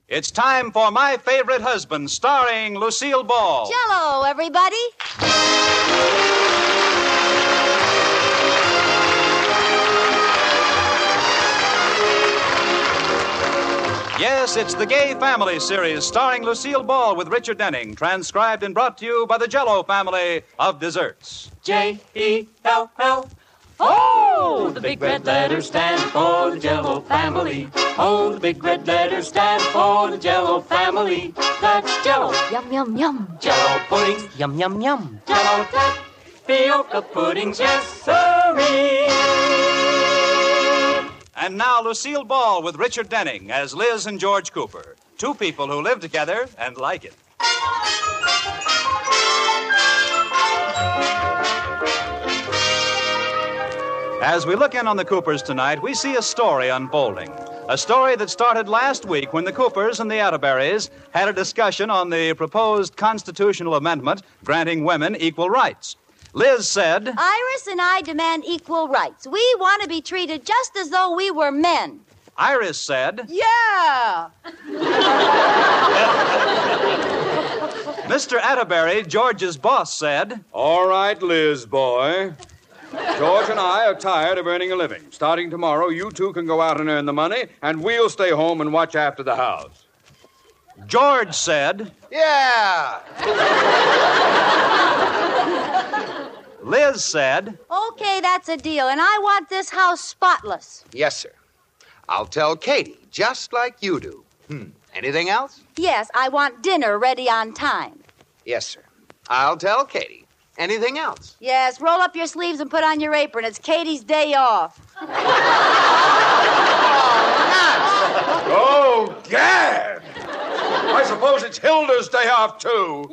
It's time for My Favorite Husband, starring Lucille Ball. Jell-O, everybody. Yes, it's the Gay Family series starring Lucille Ball with Richard Denning, transcribed and brought to you by the Jell-O family of desserts. J-E-L-L. Oh, the big red letters stand for the Jell-O family. Oh, the big red letters stand for the Jell-O family. That's Jell-O. Yum, yum, yum. Jell-O puddings. Yum, yum, yum. Jell-O tapioca puddings, yes, sirree. And now Lucille Ball with Richard Denning as Liz and George Cooper, two people who live together and like it. As we look in on the Coopers tonight, we see a story unfolding. A story that started last week when the Coopers and the Atterberries had a discussion on the proposed constitutional amendment granting women equal rights. Liz said, Iris and I demand equal rights. We want to be treated just as though we were men. Iris said, Yeah. Mr. Atterbury, George's boss, said, All right, Liz, boy. George and I are tired of earning a living. Starting tomorrow, you two can go out and earn the money, and we'll stay home and watch after the house. George said, Yeah. Liz said, Okay, that's a deal, and I want this house spotless. Yes, sir. I'll tell Katie, just like you do. Anything else? Yes, I want dinner ready on time. Yes, sir. I'll tell Katie. Anything else? Yes, roll up your sleeves and put on your apron. It's Katie's day off. Oh, gad! I suppose it's Hilda's day off, too.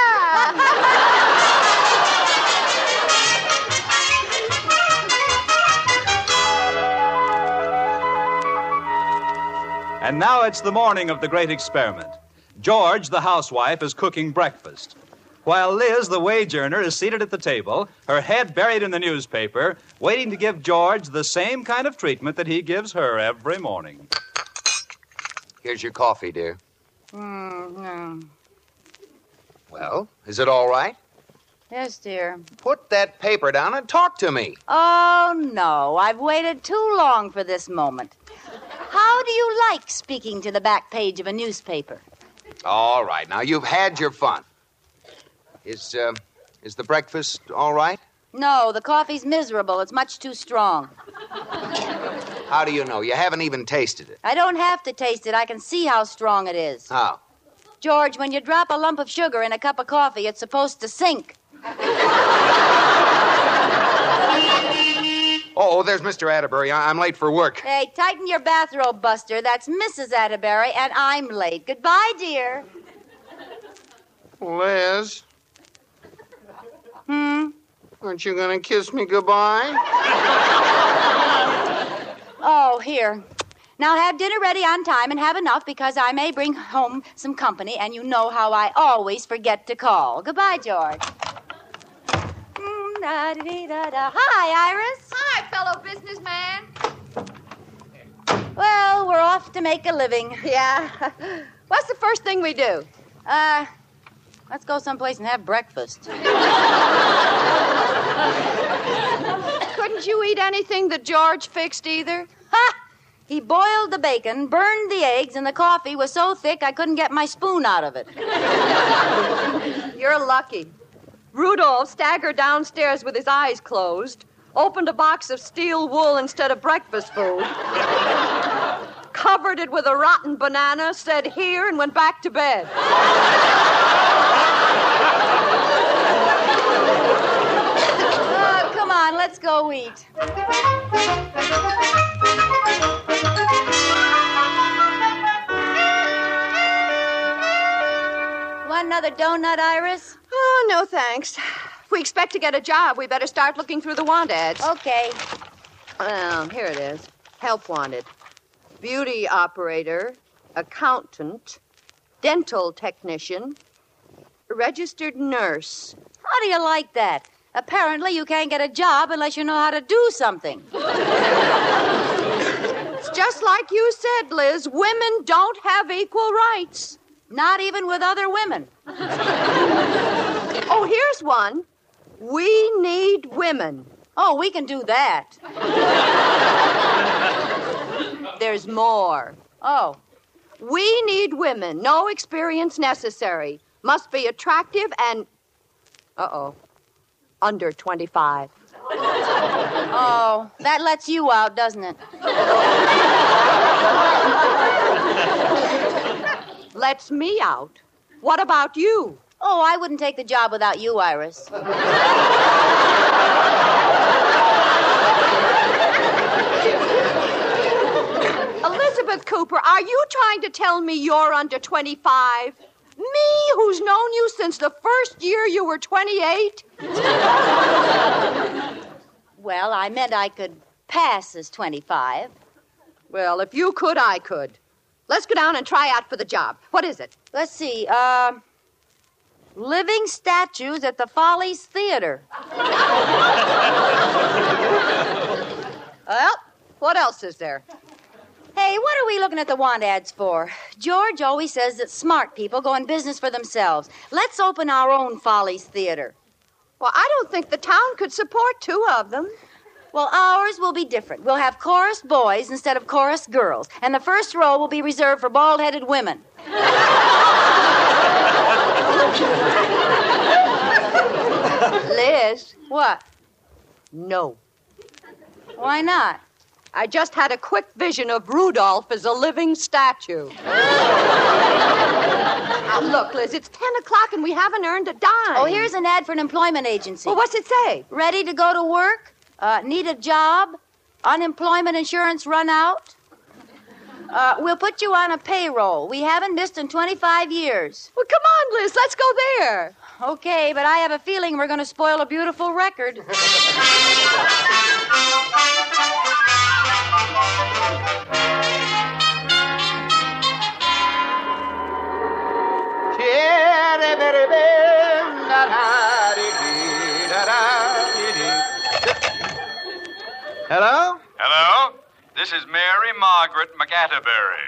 And now it's the morning of the great experiment. George, the housewife, is cooking breakfast, while Liz, the wage earner, is seated at the table, her head buried in the newspaper, waiting to give George the same kind of treatment that he gives her every morning. Here's your coffee, dear. No. Well, is it all right? Yes, dear. Put that paper down and talk to me. Oh, no. I've waited too long for this moment. How do you like speaking to the back page of a newspaper? All right, now you've had your fun. Is the breakfast all right? No, the coffee's miserable. It's much too strong. How do you know? You haven't even tasted it. I don't have to taste it. I can see how strong it is. How? George, when you drop a lump of sugar in a cup of coffee, it's supposed to sink. Oh, there's Mr. Atterbury. I'm late for work. Hey, tighten your bathrobe, Buster. That's Mrs. Atterbury, and I'm late. Goodbye, dear. Liz? Aren't you going to kiss me goodbye? Oh, here. Now have dinner ready on time and have enough because I may bring home some company, and you know how I always forget to call. Goodbye, George. Hi, Iris. Hi, fellow businessman. Well, we're off to make a living. Yeah. What's the first thing we do? Let's go someplace and have breakfast. Couldn't you eat anything that George fixed either? Ha! He boiled the bacon, burned the eggs, and the coffee was so thick I couldn't get my spoon out of it. You're lucky. Rudolph staggered downstairs with his eyes closed, opened a box of steel wool instead of breakfast food, covered it with a rotten banana, said here, and went back to bed. Come on, let's go eat. Want another donut, Iris? Oh, no thanks. If we expect to get a job, we better start looking through the want ads. Okay. Well, here it is. Help wanted. Beauty operator, accountant, dental technician, registered nurse. How do you like that? Apparently you can't get a job unless you know how to do something. It's just like you said, Liz, women don't have equal rights. Not even with other women. Oh, here's one. We need women. Oh, we can do that. There's more. Oh. We need women. No experience necessary. Must be attractive and... under 25. Oh, that lets you out, doesn't it? Lets me out. What about you? Oh, I wouldn't take the job without you, Iris. Elizabeth Cooper, are you trying to tell me you're under 25? Me, who's known you since the first year you were 28? Well, I meant I could pass as 25. Well, if you could, I could. Let's go down and try out for the job. What is it? Let's see, living statues at the Follies Theater. Well, what else is there? Hey, what are we looking at the want ads for? George always says that smart people go in business for themselves. Let's open our own Follies Theater. Well, I don't think the town could support 2 of them. Well, ours will be different. We'll have chorus boys instead of chorus girls, and the first row will be reserved for bald-headed women. Liz. What? No. Why not? I just had a quick vision of Rudolph as a living statue. Now, look, Liz, it's 10 o'clock and we haven't earned a dime. Oh, here's an ad for an employment agency. Well, what's it say? Ready to go to work? Need a job? Unemployment insurance run out? We'll put you on a payroll. We haven't missed in 25 years. Well, come on, Liz, let's go there. Okay, but I have a feeling we're going to spoil a beautiful record. Hello? Hello? This is Mary Margaret McAtterbury.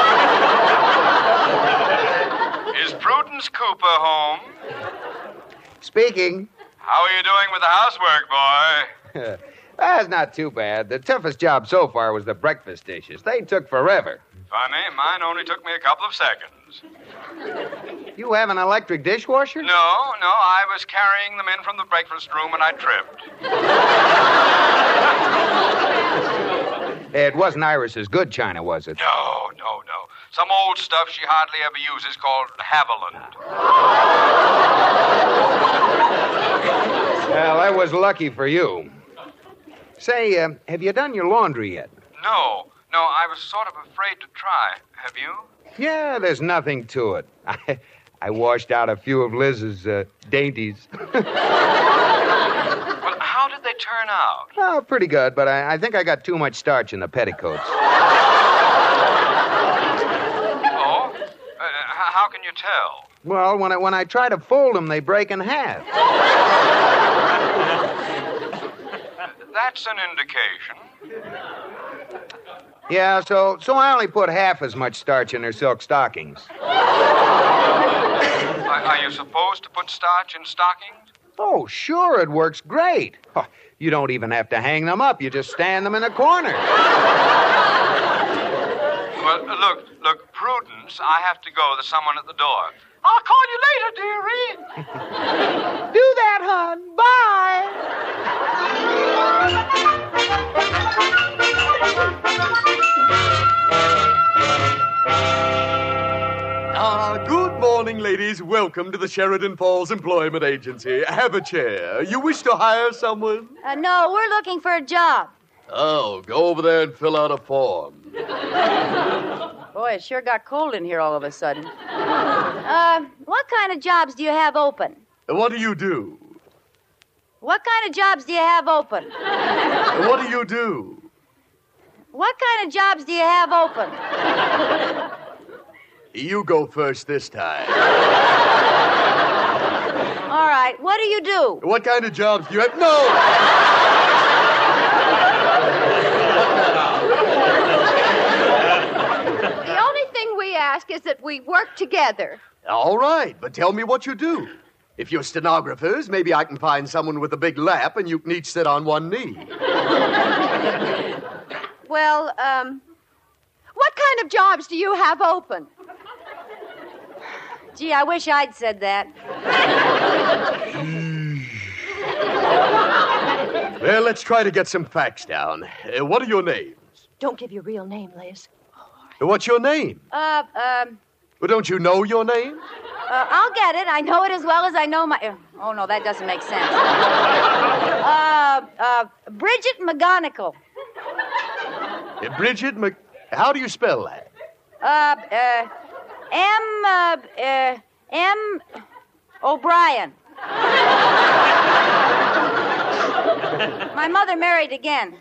Is Prudence Cooper home? Speaking. How are you doing with the housework, boy? That's not too bad. The toughest job so far was the breakfast dishes. They took forever. Funny, mine only took me a couple of seconds. You have an electric dishwasher? No, I was carrying them in from the breakfast room and I tripped. It wasn't Iris's good china, was it? No. Some old stuff she hardly ever uses called Haviland. Well, that was lucky for you. Say, have you done your laundry yet? No, I was sort of afraid to try. Have you? Yeah, there's nothing to it. I washed out a few of Liz's dainties. Well, how did they turn out? Oh, pretty good, but I think I got too much starch in the petticoats. Oh? How can you tell? Well, when I try to fold them, they break in half. That's an indication. Yeah, so I only put half as much starch in their silk stockings. Are you supposed to put starch in stockings? Oh, sure, it works great. Oh, you don't even have to hang them up. You just stand them in a corner. Well, look, Prudence, I have to go. There's someone at the door. I'll call you later, dearie. Do that, hon. Bye. Good morning, ladies. Welcome to the Sheridan Falls Employment Agency. Have a chair. You wish to hire someone? No, we're looking for a job. Oh, go over there and fill out a form. Boy, it sure got cold in here all of a sudden. What kind of jobs do you have open? What do you do? What kind of jobs do you have open? What do you do? What kind of jobs do you have open? You go first this time. All right, what do you do? What kind of jobs do you have? No! is that we work together. All right, but tell me what you do. If you're stenographers, maybe I can find someone with a big lap and you can each sit on one knee. Well, what kind of jobs do you have open? Gee, I wish I'd said that. Well, let's try to get some facts down. What are your names? Don't give your real name, Liz. What's your name? Well, don't you know your name? I'll get it. I know it as well as I know my... Oh, no, that doesn't make sense. Bridget McGonigal. Bridget How do you spell that? M. O'Brien. My mother married again.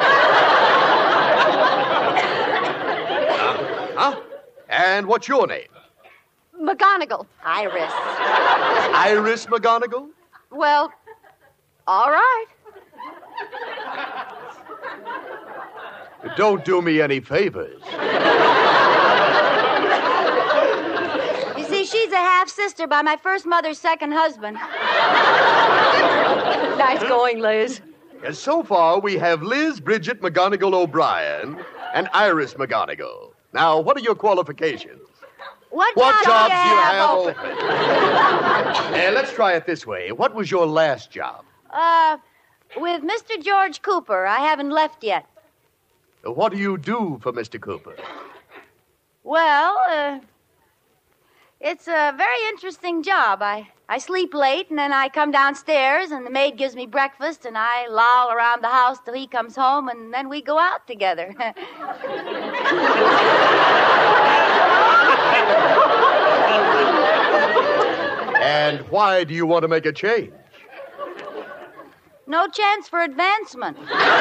Huh? And what's your name? McGonigal. Iris. Iris McGonigal? Well, all right. Don't do me any favors. You see, she's a half-sister by my first mother's second husband. Nice going, Liz. So far, we have Liz Bridget McGonigal O'Brien and Iris McGonigal. Now, what are your qualifications? What jobs do you do you have open? Let's try it this way. What was your last job? With Mr. George Cooper. I haven't left yet. What do you do for Mr. Cooper? Well, it's a very interesting job. I sleep late, and then I come downstairs, and the maid gives me breakfast, and I loll around the house till he comes home, and then we go out together. And why do you want to make a change? No chance for advancement.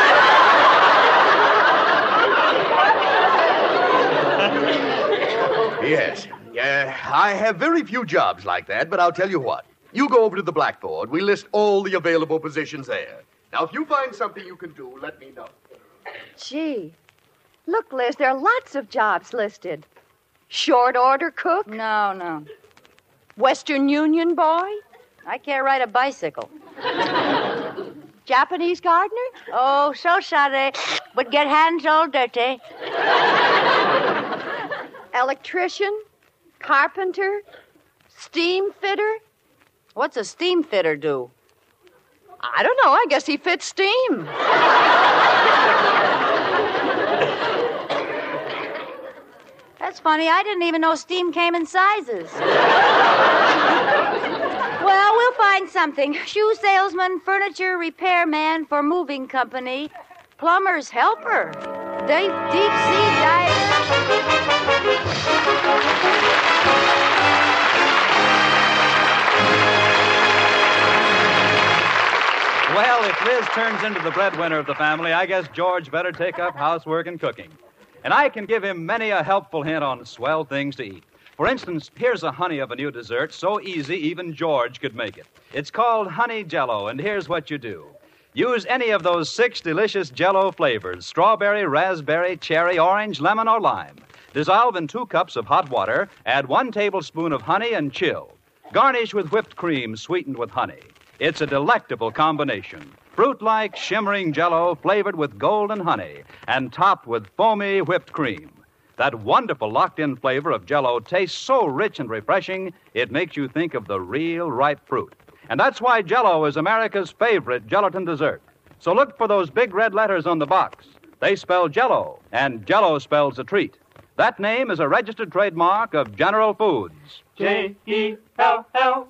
Yes. I have very few jobs like that, but I'll tell you what. You go over to the blackboard. We list all the available positions there. Now, if you find something you can do, let me know. Gee. Look, Liz, there are lots of jobs listed. Short order cook? No. Western Union boy? I can't ride a bicycle. Japanese gardener? Oh, so sorry. Would get hands all dirty. Electrician? Carpenter? Steam fitter? What's a steam fitter do? I don't know. I guess he fits steam. That's funny. I didn't even know steam came in sizes. Well, we'll find something. Shoe salesman, furniture repairman for moving company, plumber's helper, deep sea diver. Well, if Liz turns into the breadwinner of the family, I guess George better take up housework and cooking. And I can give him many a helpful hint on swell things to eat. For instance, here's a honey of a new dessert, so easy even George could make it. It's called Honey Jell-O, and here's what you do. Use any of those 6 delicious Jell-O flavors, strawberry, raspberry, cherry, orange, lemon, or lime. Dissolve in 2 cups of hot water, add 1 tablespoon of honey, and chill. Garnish with whipped cream sweetened with honey. It's a delectable combination. Fruit-like, shimmering Jell-O flavored with golden honey and topped with foamy whipped cream. That wonderful locked-in flavor of Jell-O tastes so rich and refreshing, it makes you think of the real ripe fruit. And that's why Jell-O is America's favorite gelatin dessert. So look for those big red letters on the box. They spell Jell-O, and Jell-O spells a treat. That name is a registered trademark of General Foods. Jell-O.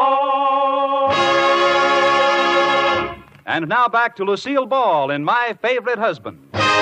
And now back to Lucille Ball in My Favorite Husband.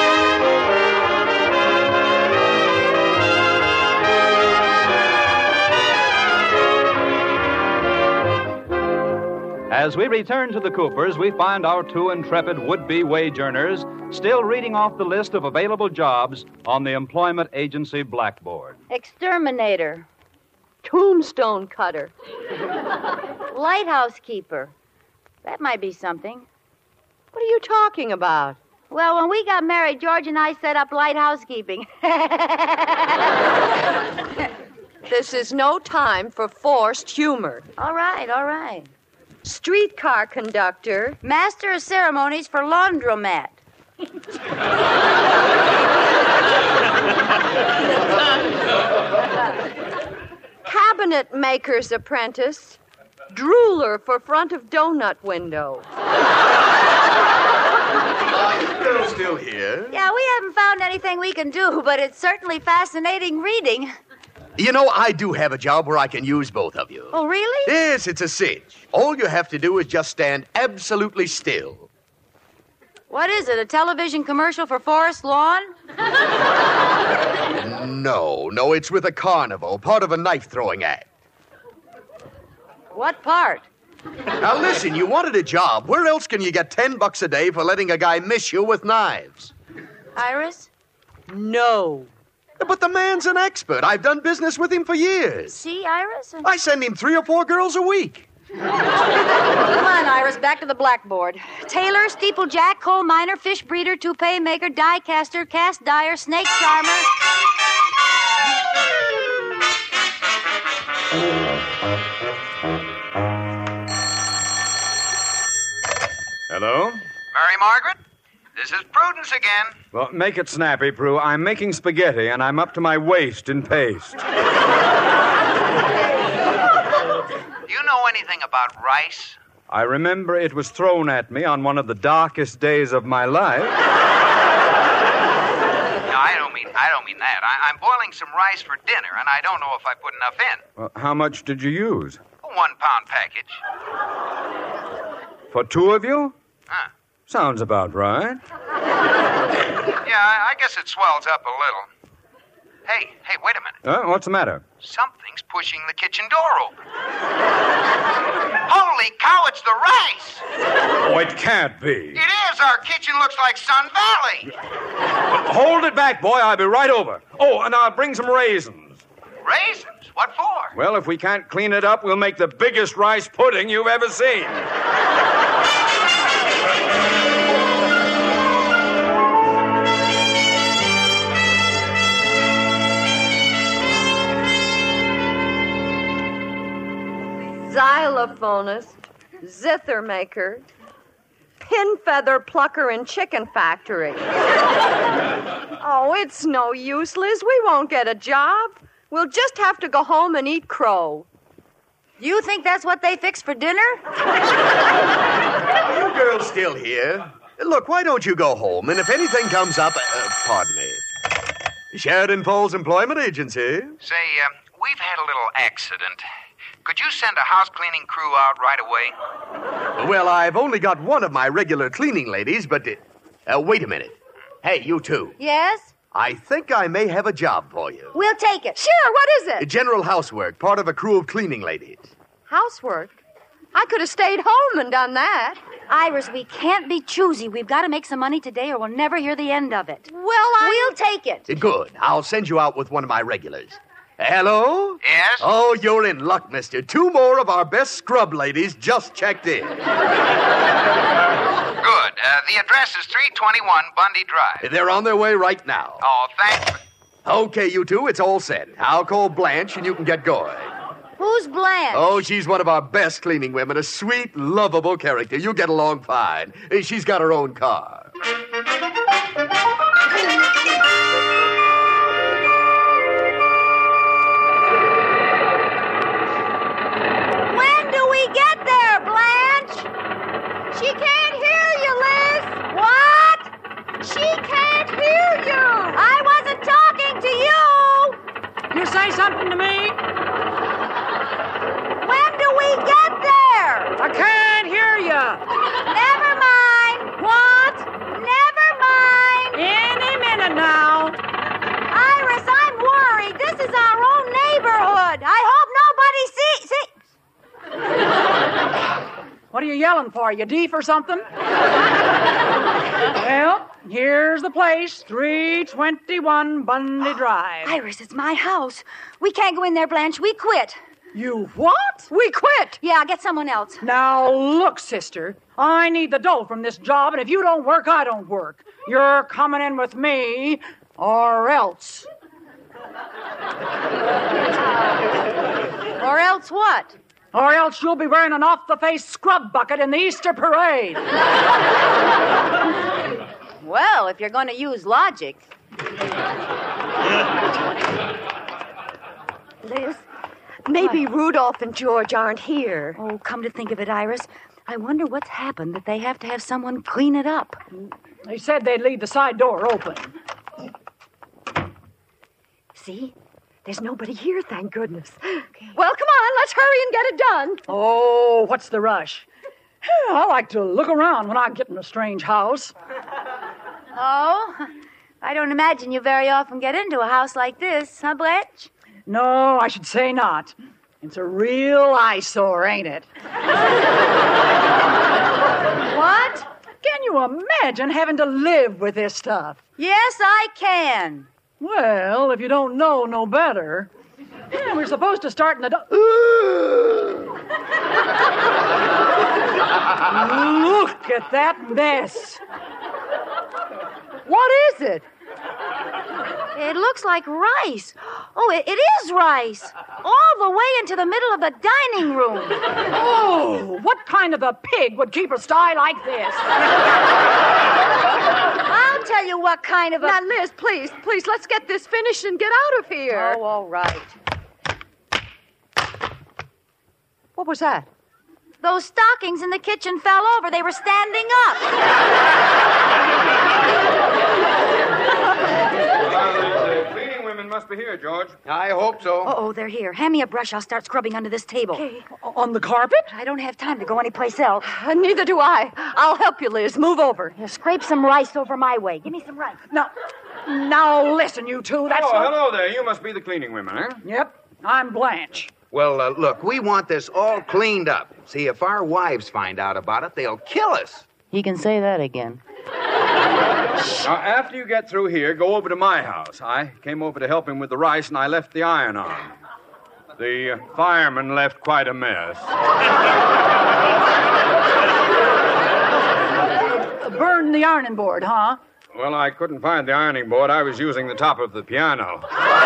As we return to the Coopers, we find our 2 intrepid would-be wage earners still reading off the list of available jobs on the employment agency blackboard. Exterminator. Tombstone cutter. Lighthouse keeper. That might be something. What are you talking about? Well, when we got married, George and I set up lighthouse keeping. This is no time for forced humor. All right. Streetcar conductor. Master of ceremonies for laundromat. Cabinet maker's apprentice. Drooler for front of donut window. Are you girls still here? Yeah, we haven't found anything we can do, but it's certainly fascinating reading. You know, I do have a job where I can use both of you. Oh, really? Yes, it's a cinch. All you have to do is just stand absolutely still. What is it, a television commercial for Forest Lawn? No, it's with a carnival, part of a knife-throwing act. What part? Now listen, you wanted a job. Where else can you get $10 a day for letting a guy miss you with knives? Iris? No. But the man's an expert. I've done business with him for years. See, Iris? I send him 3 or 4 girls a week. Come on, Iris, back to the blackboard. Tailor, steeplejack, coal miner, fish breeder, toupee maker, die caster, cast dyer, snake charmer. Hello? Mary Margaret, this is Prudence again. Well, make it snappy, Prue. I'm making spaghetti, and I'm up to my waist in paste. Do you know anything about rice? I remember it was thrown at me on one of the darkest days of my life. No, I don't mean that. I'm boiling some rice for dinner, and I don't know if I put enough in. Well, how much did you use? A 1-pound package. For 2 of you? Huh. Sounds about right. Yeah, I guess it swells up a little. Hey, wait a minute. What's the matter? Something's pushing the kitchen door open. Holy cow, it's the rice! Oh, it can't be. It is. Our kitchen looks like Sun Valley. Hold it back, boy. I'll be right over. Oh, and I'll bring some raisins. Raisins? What for? Well, if we can't clean it up, we'll make the biggest rice pudding you've ever seen. Xylophonist, zither maker, pin feather plucker and chicken factory. Oh, it's no use, Liz. We won't get a job. We'll just have to go home and eat crow. You think that's what they fix for dinner? Are you girls still here? Look, why don't you go home, and if anything comes up... pardon me. Sheridan Falls Employment Agency. Say, we've had a little accident. Could you send a house cleaning crew out right away? Well, I've only got one of my regular cleaning ladies, but... wait a minute. Hey, you two. Yes? I think I may have a job for you. We'll take it. Sure, what is it? General housework, part of a crew of cleaning ladies. Housework? I could have stayed home and done that. Iris, we can't be choosy. We've got to make some money today or we'll never hear the end of it. Well, We'll take it. Good. I'll send you out with one of my regulars. Hello? Yes? Oh, you're in luck, mister. 2 more of our best scrub ladies just checked in. Good. The address is 321 Bundy Drive. They're on their way right now. Oh, thanks. Okay, you two, it's all set. I'll call Blanche and you can get going. Who's Blanche? Oh, she's one of our best cleaning women, a sweet, lovable character. You'll get along fine. She's got her own car. When do we get there, Blanche? She can't hear you, Liz. What? She can't hear you. I wasn't talking to you. You say something to me? When do we get there? I can't hear you. Never mind. What? Never mind. Any minute now. Iris, I'm worried. This is our own neighborhood. I hope nobody sees. What are you yelling for? You deaf or something? Well, here's the place, 321 Bundy Drive. Iris, it's my house. We can't go in there, Blanche. We quit. You what? We quit. Yeah, get someone else. Now, look, sister, I need the dough from this job, and if you don't work, I don't work. You're coming in with me, or else. Or else what? Or else you'll be wearing an off-the-face scrub bucket in the Easter parade. Well, if you're going to use logic. Liz, maybe Rudolph and George aren't here. Oh, come to think of it, Iris, I wonder what's happened that they have to have someone clean it up. They said they'd leave the side door open. See? There's nobody here, thank goodness. Okay. Well, come on, let's hurry and get it done. Oh, what's the rush? I like to look around when I get in a strange house. Oh, I don't imagine you very often get into a house like this, huh, Bletch? No, I should say not. It's a real eyesore, ain't it? What? Can you imagine having to live with this stuff? Yes, I can. Well, if you don't know no better. Yeah, we're supposed to start in the... Look at that mess. What is it? It looks like rice. Oh, it is rice. All the way into the middle of the dining room. Oh, what kind of a pig would keep a sty like this? I'll tell you what kind of a... Now, Liz, please, let's get this finished and get out of here. Oh, all right. What was that? Those stockings in the kitchen fell over. They were standing up. The cleaning women must be here, George. I hope so. Uh-oh, they're here. Hand me a brush. I'll start scrubbing under this table. Okay. On the carpet? I don't have time to go anyplace else. Neither do I. I'll help you, Liz. Move over. Here, scrape some rice over my way. Give me some rice. Now listen, you two. That's Hello there. You must be the cleaning women, eh? Yep, I'm Blanche. Well, look, we want this all cleaned up. See, if our wives find out about it, they'll kill us. He can say that again. Now, after you get through here, go over to my house. I came over to help him with the rice, and I left the iron on. The fireman left quite a mess. Burn the ironing board, huh? Well, I couldn't find the ironing board. I was using the top of the piano.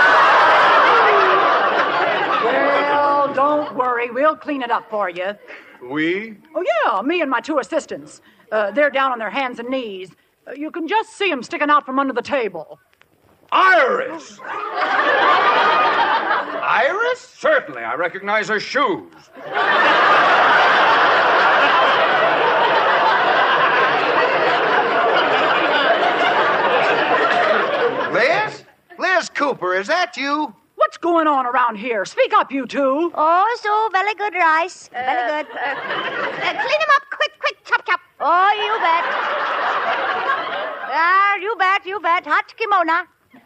Well, don't worry. We'll clean it up for you. We? Oh, yeah, me and my two assistants. They're down on their hands and knees. You can just see them sticking out from under the table. Iris! Iris? Certainly. I recognize her shoes. Liz? Liz Cooper, is that you? What's going on around here? Speak up, you two. Oh, so very good rice. Very good. Clean them up. Quick, chop, chop. Oh, you bet. You bet. Hot kimono.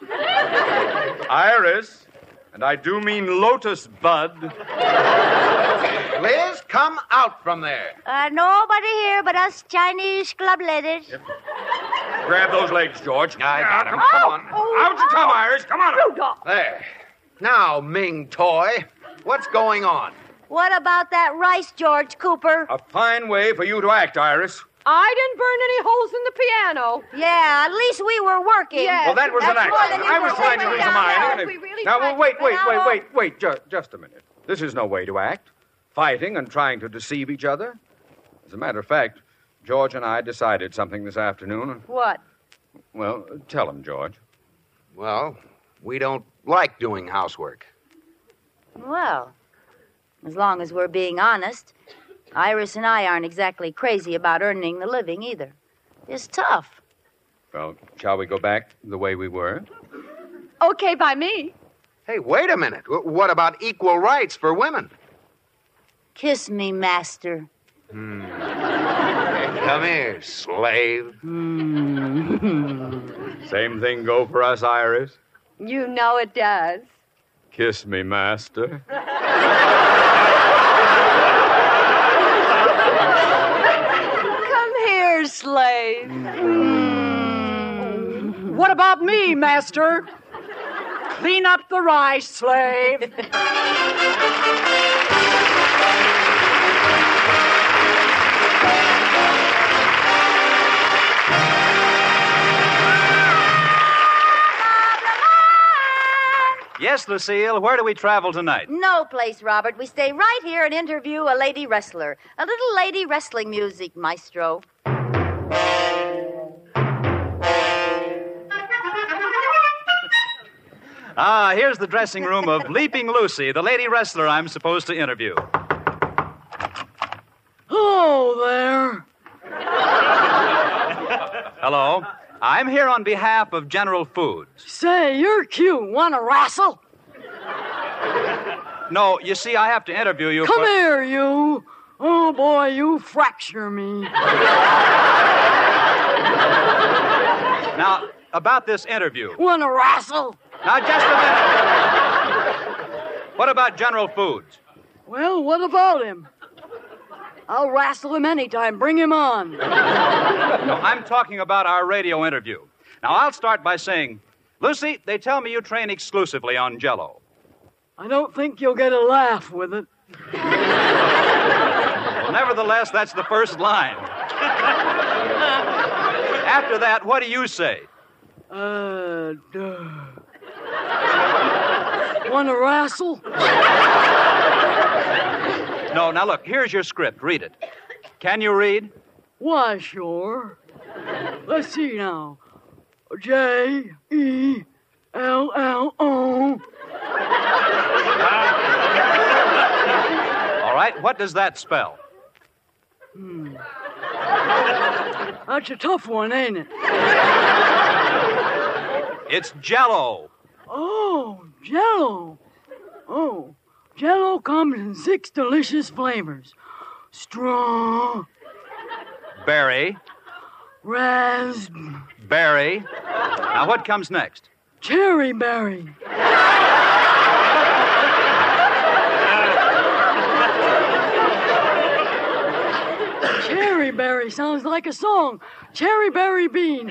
Iris, and I do mean Lotus Bud. Liz, come out from there. Nobody here but us Chinese club ladies. Yep. Grab those legs, George. I got him. Come on. Out you come, Iris. Come on. Rudolph. There. Now, Ming Toy, what's going on? What about that rice, George Cooper? A fine way for you to act, Iris. I didn't burn any holes in the piano. Yeah, at least we were working. Yes. Well, that was an That's more accident. than you I was were trying to living do some down ironing. there. and- We really Now, tried wait. Just a minute. This is no way to act. Fighting and trying to deceive each other. As a matter of fact, George and I decided something this afternoon. What? Well, tell him, George. Well, we don't like doing housework. Well, as long as we're being honest, Iris and I aren't exactly crazy about earning the living either. It's tough. Well, shall we go back the way we were? Okay, by me. Hey, wait a minute. What about equal rights for women? Kiss me, master. Hey, come here, slave. Same thing go for us, Iris. You know it does. Kiss me, master. Come here, slave. What about me, master? Clean up the rice, slave. Yes, Lucille, where do we travel tonight? No place, Robert. We stay right here and interview a lady wrestler. A little lady wrestling music, maestro. Here's the dressing room of Leaping Lucy, the lady wrestler I'm supposed to interview. Hello there. Hello. I'm here on behalf of General Foods. Say, you're cute. Want to wrestle? No, you see, I have to interview you. Come here, you. Oh, boy, you fracture me. Now, about this interview. Want to wrestle? Now, just a minute. What about General Foods? Well, what about him? I'll wrestle him anytime. Bring him on. No, I'm talking about our radio interview. Now, I'll start by saying, Lucy, they tell me you train exclusively on Jell-O. I don't think you'll get a laugh with it. Well, nevertheless, that's the first line. After that, what do you say? Want to wrestle? No, now look, here's your script. Read it. Can you read? Why, sure. Let's see now. J-E-L-L-O. All right, what does that spell? That's a tough one, ain't it? It's Jell-O. Oh, Jell-O. Oh, Jell-O comes in 6 delicious flavors. Berry. Raspberry. Now, what comes next? Cherry berry. Cherry berry sounds like a song. Cherry berry bean.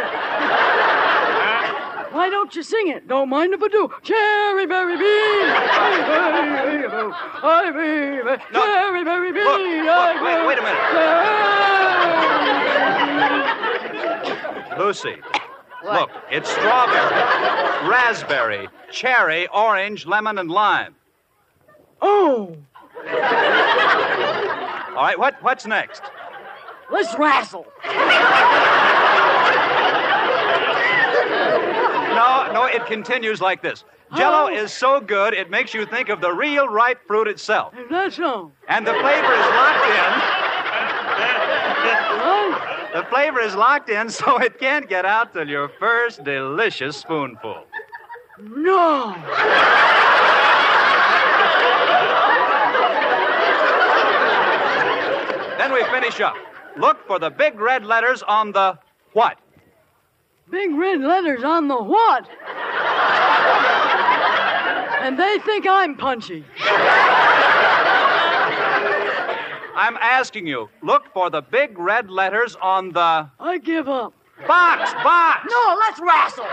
Why don't you sing it? Don't mind if I do. Cherry berry bean. Cherry berry bean. Look, wait a minute. Lucy, look, it's strawberry, raspberry, cherry, orange, lemon, and lime. Oh. All right, what's next? Let's wrestle. No, it continues like this. Jell-O is so good, it makes you think of the real ripe fruit itself. Is that so? And the flavor is locked in. The flavor is locked in, so it can't get out till your first delicious spoonful. No. Then we finish up. Look for the big red letters on the what? Big red letters on the what? And they think I'm punchy. I'm asking you, look for the big red letters on the... I give up. Box! No, let's wrestle.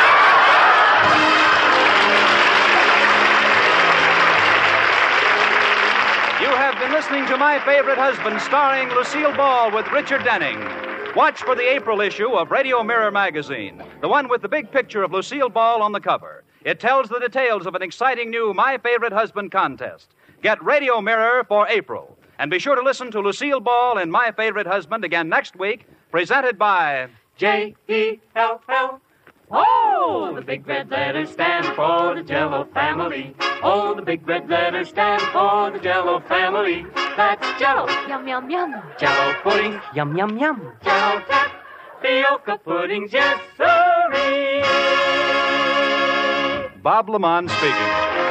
You have been listening to My Favorite Husband, starring Lucille Ball with Richard Denning. Watch for the April issue of Radio Mirror magazine, the one with the big picture of Lucille Ball on the cover. It tells the details of an exciting new My Favorite Husband contest. Get Radio Mirror for April. And be sure to listen to Lucille Ball and My Favorite Husband again next week, presented by... J-E-L-L. Oh, the big red letters stand for the Jell-O family. Oh, the big red letters stand for the Jell-O family. That's Jell-O. Yum, yum, yum. Jell-O pudding. Yum, yum, yum. Jell-O tapioca puddings, yes, sirree. Bob Lamont speaking.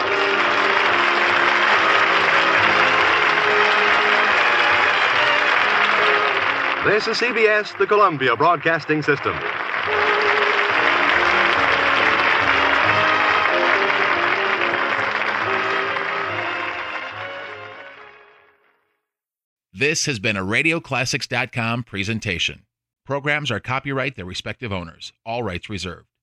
This is CBS, the Columbia Broadcasting System. This has been a RadioClassics.com presentation. Programs are copyright their respective owners. All rights reserved.